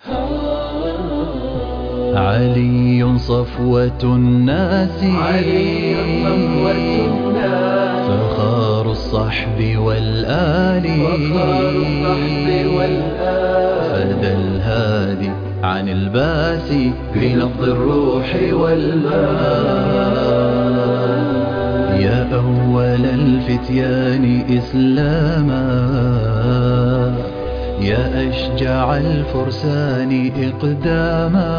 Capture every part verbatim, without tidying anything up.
علي صفوة الناس، علي صفوة الناس، فخار الصحب والآل، فخار الصحب والآل، فدى الهادي عن الباس بنبض الروح والمال. يا أول الفتيان إسلاما، يا أشجع الفرسان إقداما،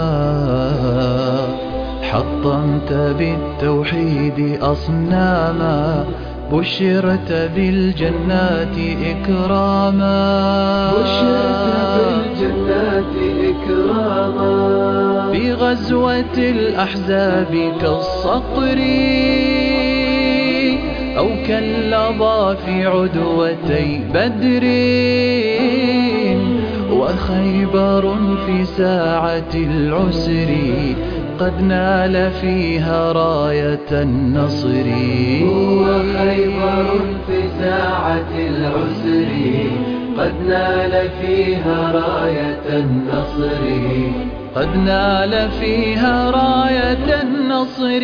حطمت بالتوحيد أصناما، بشرت بالجنات إكراما، بشرت بالجنات إكراما. في غزوة الأحزاب كالصقر أو كاللظى في عدوتي بدر، وخيبر في ساعة العسر قد نال فيها راية النصر. وخيبر في ساعة العسر قد نال فيها راية النصر، قد نال فيها راية النصر.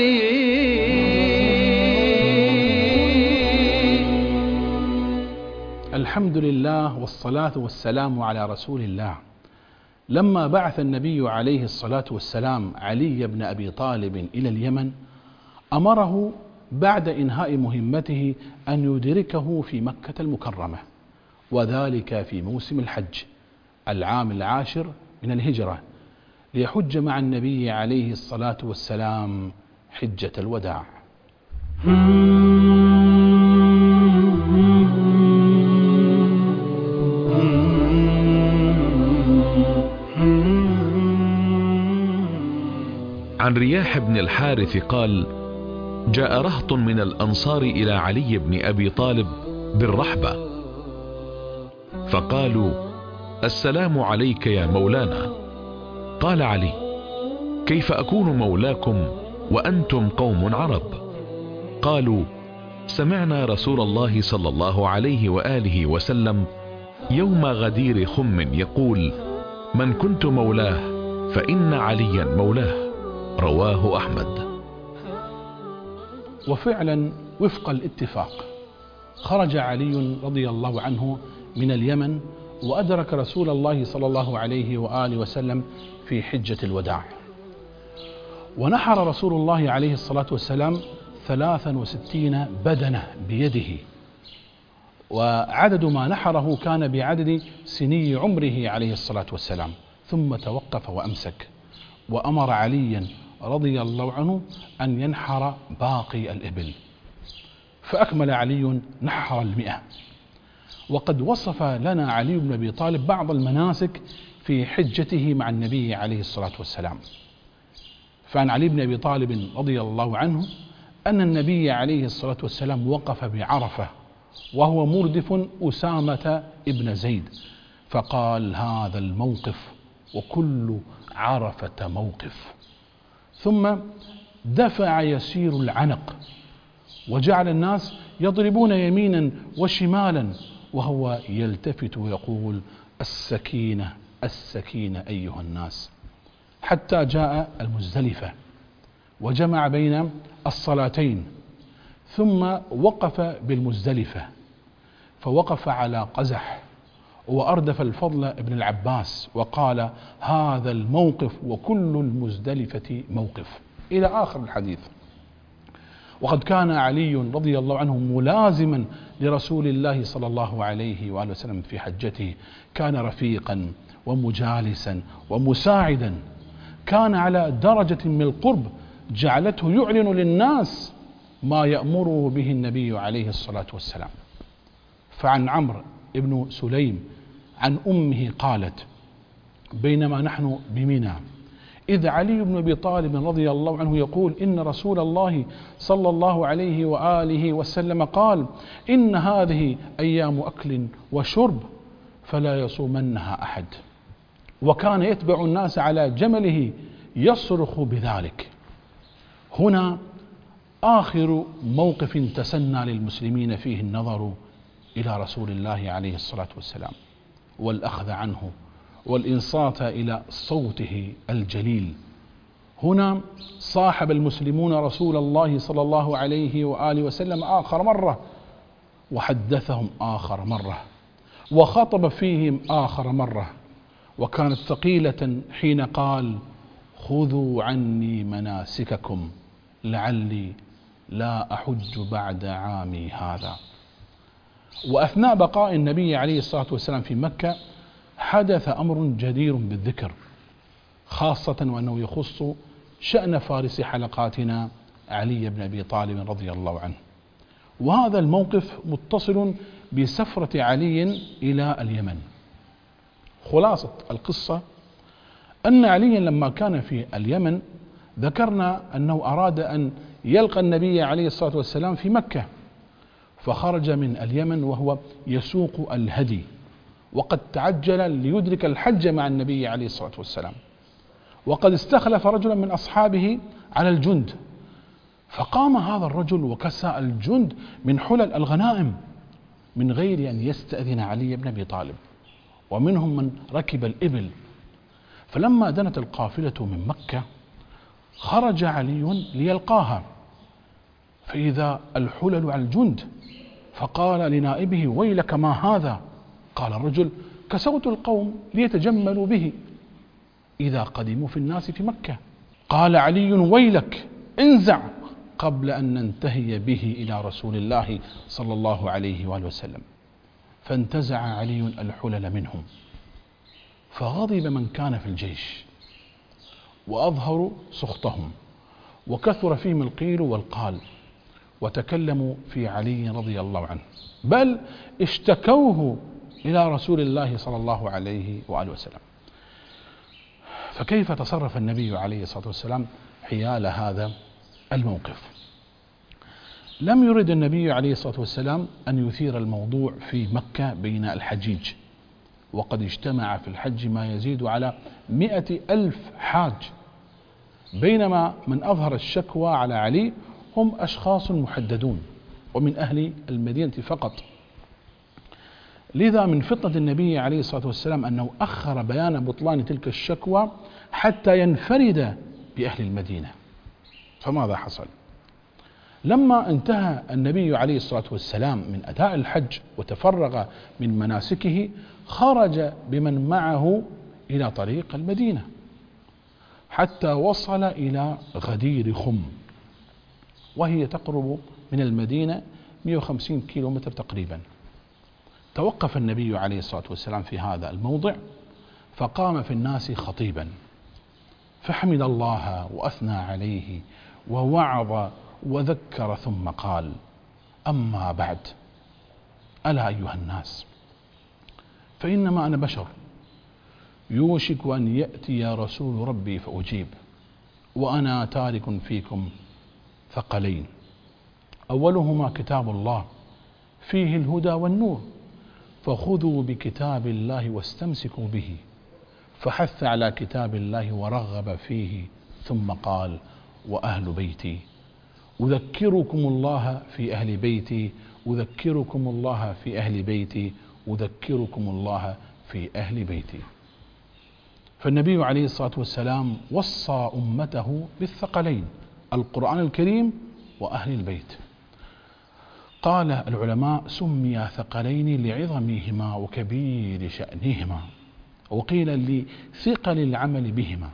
الحمد لله والصلاة والسلام على رسول الله. لما بعث النبي عليه الصلاة والسلام علي بن أبي طالب إلى اليمن، أمره بعد إنهاء مهمته أن يدركه في مكة المكرمة، وذلك في موسم الحج العام العاشر من الهجرة، ليحج مع النبي عليه الصلاة والسلام حجة الوداع. عن رياح بن الحارث قال: جاء رهط من الأنصار إلى علي بن أبي طالب بالرحبة، فقالوا: السلام عليك يا مولانا. قال علي: كيف أكون مولاكم وأنتم قوم عرب؟ قالوا: سمعنا رسول الله صلى الله عليه وآله وسلم يوم غدير خم يقول: من كنت مولاه فإن عليا مولاه. رواه أحمد. وفعلا وفق الاتفاق خرج علي رضي الله عنه من اليمن وأدرك رسول الله صلى الله عليه وآله وسلم في حجة الوداع، ونحر رسول الله عليه الصلاة والسلام ثلاثا وستين بدنة بيده، وعدد ما نحره كان بعدد سني عمره عليه الصلاة والسلام. ثم توقف وأمسك، وأمر عليا رضي الله عنه أن ينحر باقي الإبل، فأكمل علي نحر المئة. وقد وصف لنا علي بن أبي طالب بعض المناسك في حجته مع النبي عليه الصلاة والسلام. فعن علي بن أبي طالب رضي الله عنه أن النبي عليه الصلاة والسلام وقف بعرفة وهو مردف أسامة ابن زيد، فقال: هذا الموقف وكل عرفة موقف. ثم دفع يسير العنق، وجعل الناس يضربون يمينا وشمالا وهو يلتفت ويقول: السكينة السكينة أيها الناس، حتى جاء المزدلفة وجمع بين الصلاتين، ثم وقف بالمزدلفة فوقف على قزح، وأردف الفضل بن العباس وقال: هذا الموقف وكل المزدلفة موقف، إلى آخر الحديث. وقد كان علي رضي الله عنه ملازما لرسول الله صلى الله عليه وآله وسلم في حجته، كان رفيقا ومجالسا ومساعدا، كان على درجة من القرب جعلته يعلن للناس ما يأمره به النبي عليه الصلاة والسلام. فعن عمرو ابن سليم عن أمه قالت: بينما نحن بمنى إذ علي بن أبي طالب رضي الله عنه يقول: إن رسول الله صلى الله عليه وآله وسلم قال: إن هذه أيام أكل وشرب فلا يصومنها أحد. وكان يتبع الناس على جمله يصرخ بذلك. هنا آخر موقف تسنى للمسلمين فيه النظر إلى رسول الله عليه الصلاة والسلام والأخذ عنه والإنصات إلى صوته الجليل. هنا صاحب المسلمون رسول الله صلى الله عليه وآله وسلم آخر مرة، وحدثهم آخر مرة، وخطب فيهم آخر مرة، وكانت ثقيلة حين قال: خذوا عني مناسككم لعلي لا أحج بعد عامي هذا. وأثناء بقاء النبي عليه الصلاة والسلام في مكة حدث أمر جدير بالذكر، خاصة وأنه يخص شأن فارس حلقاتنا علي بن أبي طالب رضي الله عنه. وهذا الموقف متصل بسفرة علي إلى اليمن. خلاصة القصة أن عليا لما كان في اليمن ذكرنا أنه أراد أن يلقى النبي عليه الصلاة والسلام في مكة، فخرج من اليمن وهو يسوق الهدي، وقد تعجل ليدرك الحج مع النبي عليه الصلاة والسلام، وقد استخلف رجلا من أصحابه على الجند، فقام هذا الرجل وكسى الجند من حلل الغنائم من غير أن يستأذن علي بن أبي طالب، ومنهم من ركب الإبل. فلما دنت القافلة من مكة خرج علي ليلقاها، فإذا الحلل على الجند، فقال لنائبه: ويلك ما هذا؟ قال الرجل: كسوت القوم ليتجملوا به إذا قدموا في الناس في مكة. قال علي: ويلك، انزع قبل أن ننتهي به إلى رسول الله صلى الله عليه وآله وسلم. فانتزع علي الحلل منهم، فغضب من كان في الجيش وأظهروا سخطهم، وكثر فيهم القيل والقال، وتكلموا في علي رضي الله عنه، بل اشتكوه إلى رسول الله صلى الله عليه وآله وسلم. فكيف تصرف النبي عليه الصلاة والسلام حيال هذا الموقف؟ لم يرد النبي عليه الصلاة والسلام أن يثير الموضوع في مكة بين الحجيج، وقد اجتمع في الحج ما يزيد على مئة ألف حاج، بينما من أظهر الشكوى على علي هم أشخاص محددون ومن أهل المدينة فقط. لذا من فطنة النبي عليه الصلاة والسلام أنه أخر بيان بطلان تلك الشكوى حتى ينفرد بأهل المدينة. فماذا حصل؟ لما انتهى النبي عليه الصلاة والسلام من أداء الحج وتفرغ من مناسكه، خرج بمن معه إلى طريق المدينة حتى وصل إلى غدير خم، وهي تقرب من المدينة مئة وخمسين كيلومتر تقريبا. توقف النبي عليه الصلاة والسلام في هذا الموضع، فقام في الناس خطيبا، فحمد الله وأثنى عليه ووعظ وذكر، ثم قال: أما بعد، ألا أيها الناس، فإنما أنا بشر، يوشك أن يأتي رسول ربي فأجيب، وأنا تارك فيكم ثقلين، أولهما كتاب الله فيه الهدى والنور، فخذوا بكتاب الله واستمسكوا به. فحث على كتاب الله ورغب فيه، ثم قال: وأهل بيتي، أذكركم الله في أهل بيتي، أذكركم الله في أهل بيتي، أذكركم الله في أهل بيتي. فالنبي عليه الصلاة والسلام وصى أمته بالثقلين: القرآن الكريم وأهل البيت. قال العلماء: سمي ثقلين لعظمهما وكبير شأنهما، وقيل لثقل العمل بهما.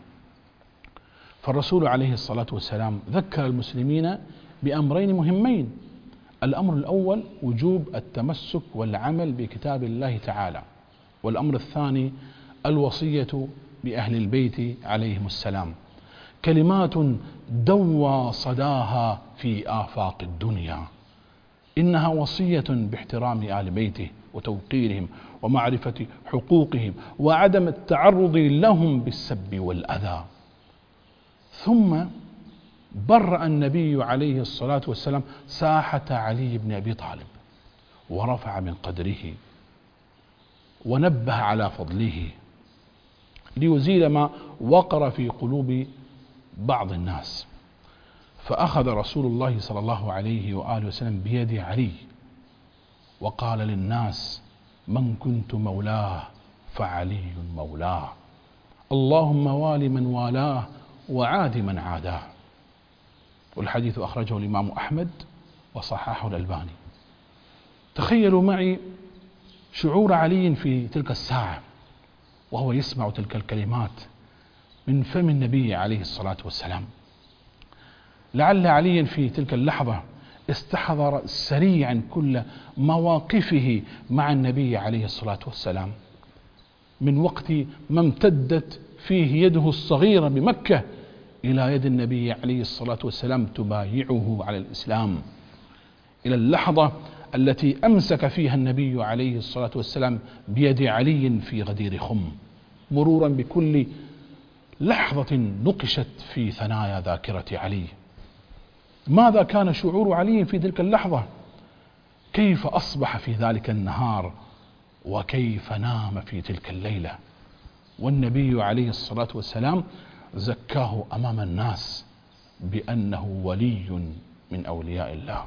فالرسول عليه الصلاة والسلام ذكر المسلمين بأمرين مهمين: الأمر الأول وجوب التمسك والعمل بكتاب الله تعالى، والأمر الثاني الوصية بأهل البيت عليهم السلام، كلمات دوى صداها في آفاق الدنيا، إنها وصية باحترام آل بيته وتوقيرهم ومعرفة حقوقهم وعدم التعرض لهم بالسب والأذى. ثم برأ النبي عليه الصلاة والسلام ساحة علي بن أبي طالب، ورفع من قدره، ونبه على فضله، ليزيل ما وقر في قلوب بعض الناس. فأخذ رسول الله صلى الله عليه وآله وسلم بيد علي، وقال للناس: من كنت مولاه فعلي مولاه، اللهم وال من والاه وعاد من عاداه. والحديث أخرجه الإمام أحمد وصححه الألباني. تخيلوا معي شعور علي في تلك الساعة وهو يسمع تلك الكلمات من فم النبي عليه الصلاة والسلام. لعل علي في تلك اللحظة استحضر سريعا كل مواقفه مع النبي عليه الصلاة والسلام، من وقت ما امتدت فيه يده الصغيرة بمكة إلى يد النبي عليه الصلاة والسلام تبايعه على الإسلام، إلى اللحظة التي أمسك فيها النبي عليه الصلاة والسلام بيد علي في غدير خم، مرورا بكل لحظة نقشت في ثنايا ذاكرة علي. ماذا كان شعور علي في تلك اللحظة؟ كيف أصبح في ذلك النهار؟ وكيف نام في تلك الليلة؟ والنبي عليه الصلاة والسلام زكاه أمام الناس بأنه ولي من أولياء الله،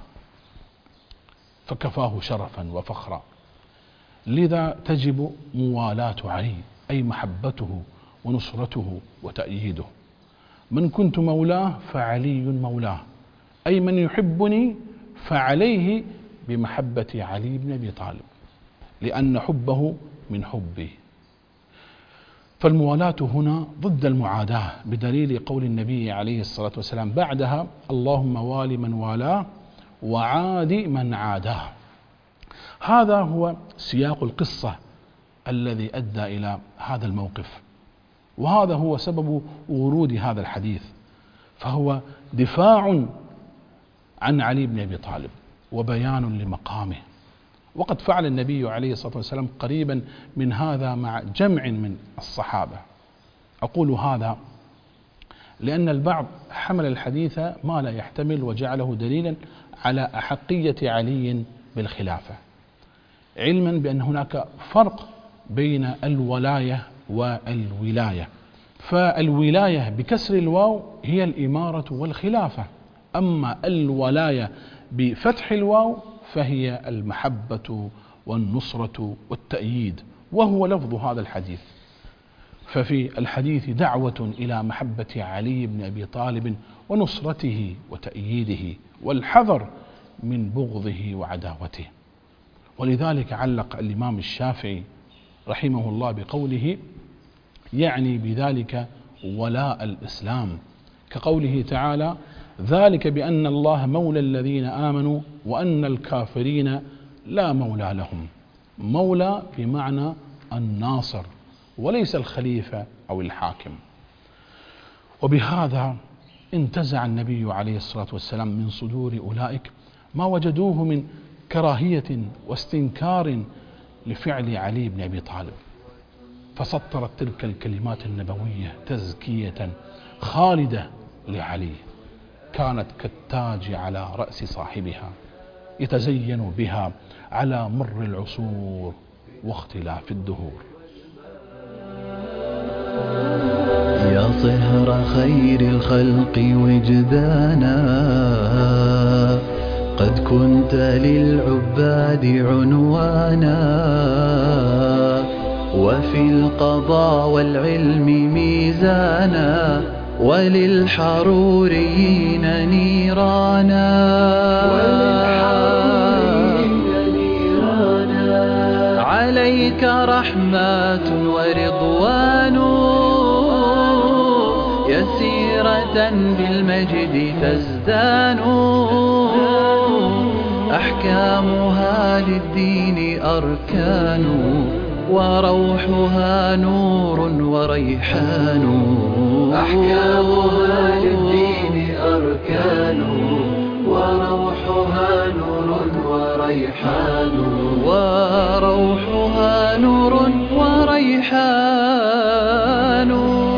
فكفاه شرفا وفخرا. لذا تجب موالاة علي، أي محبته ونصرته وتأييده. من كنت مولاه فعلي مولاه، أي من يحبني فعليه بمحبة علي بن أبي طالب، لأن حبه من حبي. فالموالاة هنا ضد المعاداة، بدليل قول النبي عليه الصلاة والسلام بعدها: اللهم وال من والاه وعاد من عاداه. هذا هو سياق القصة الذي أدى إلى هذا الموقف، وهذا هو سبب ورود هذا الحديث، فهو دفاع عن علي بن أبي طالب وبيان لمقامه. وقد فعل النبي عليه الصلاة والسلام قريبا من هذا مع جمع من الصحابة. أقول هذا لأن البعض حمل الحديث ما لا يحتمل وجعله دليلا على أحقية علي بالخلافة، علما بأن هناك فرق بين الولاية والولاية. فالولاية بكسر الواو هي الإمارة والخلافة، أما الولاية بفتح الواو فهي المحبة والنصرة والتأييد، وهو لفظ هذا الحديث. ففي الحديث دعوة إلى محبة علي بن أبي طالب ونصرته وتأييده، والحذر من بغضه وعداوته. ولذلك علق الإمام الشافعي رحمه الله بقوله: يعني بذلك ولاء الإسلام، كقوله تعالى: ذلك بأن الله مولى الذين آمنوا وأن الكافرين لا مولى لهم. مولى بمعنى الناصر وليس الخليفة أو الحاكم. وبهذا انتزع النبي عليه الصلاة والسلام من صدور أولئك ما وجدوه من كراهية واستنكار لفعل علي بن أبي طالب، فسطرت تلك الكلمات النبوية تزكية خالدة لعلي، كانت كالتاج على رأس صاحبها يتزين بها على مر العصور واختلاف الدهور. يا صهر خير الخلق وجدانا، قد كنت للعباد عنوانا، وفي القضاء والعلم ميزانا، وللحروريين نيرانا. عليك رحمات ورضوان، يسيرة بالمجد تزدان، أحكامها للدين أركان، وروحها نور وريحان. أحكامها للدين أركان، وروحها نور وريحان. وروحها نور وريحان.